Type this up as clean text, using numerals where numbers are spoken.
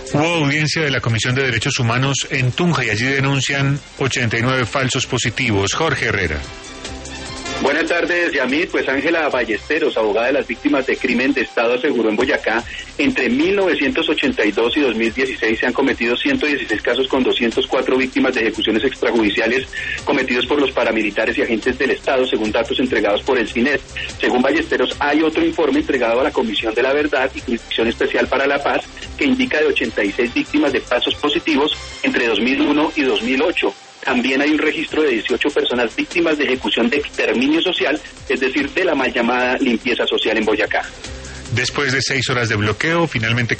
Hubo audiencia de la Comisión de Derechos Humanos en Tunja y allí denuncian 89 falsos positivos. Jorge Herrera. Buenas tardes, Yamil. Pues Ángela Ballesteros, abogada de las víctimas de crimen de Estado, aseguró en Boyacá, entre 1982 y 2016 se han cometido 116 casos con 204 víctimas de ejecuciones extrajudiciales cometidos por los paramilitares y agentes del Estado, según datos entregados por el CINET. Según Ballesteros, hay otro informe entregado a la Comisión de la Verdad y Jurisdicción Especial para la Paz que indica de 86 víctimas de falsos positivos entre 2001 y 2008. También hay un registro de 18 personas víctimas de ejecución de exterminio social, es decir, de la mal llamada limpieza social en Boyacá. Después de 6 horas de bloqueo, finalmente